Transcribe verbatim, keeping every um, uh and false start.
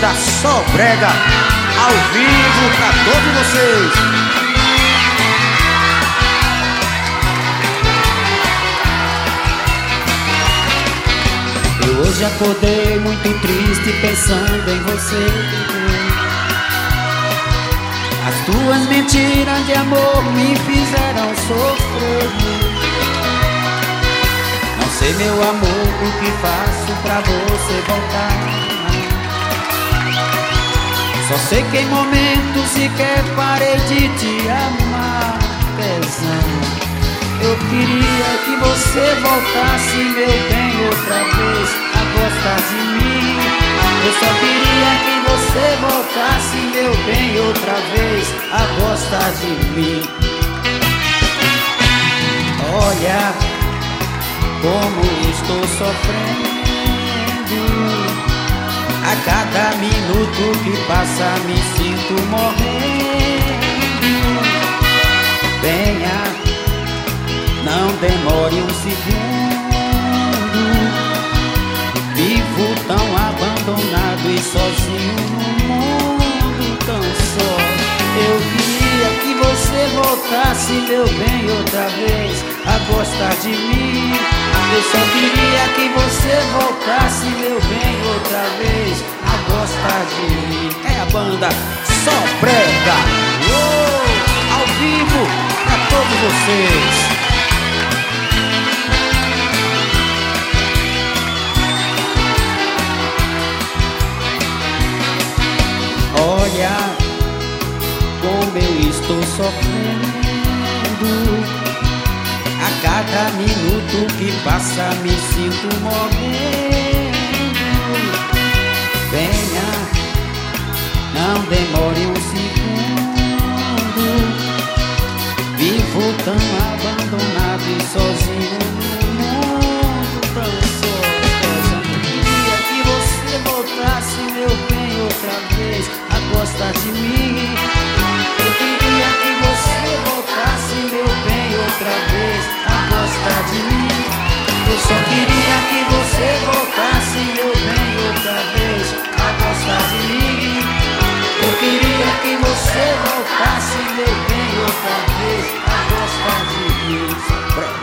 banda Só Brega, ao vivo pra todos vocês. Eu hoje acordei muito triste pensando em você. As tuas mentiras de amor me fizeram sofrer. Não sei, meu amor, o que faço pra você voltar. Só sei que em momentos sequer parei de te amar. Tesão, eu queria que você voltasse, meu bem, outra vez a gostar de mim. Eu só queria que você voltasse, meu bem, outra vez a gostar de mim. Olha como estou sofrendo. A cada minuto que passa me sinto morrendo. Venha, não demore um segundo. Vivo tão abandonado e sozinho no mundo tão só. Eu queria que você voltasse, meu bem, outra vez a gostar de mim. Eu só queria que você voltasse, meu bem, outra vez a gostar de mim. É a banda Só Brega, oh, ao vivo pra todos vocês. Olha como eu estou sofrendo. A cada minuto que passa me sinto morrendo. Venha, não demore um segundo. Vivo tão abandonado e sozinho no mundo tão só. Eu queria que você voltasse, meu bem, outra vez a gostar de mim.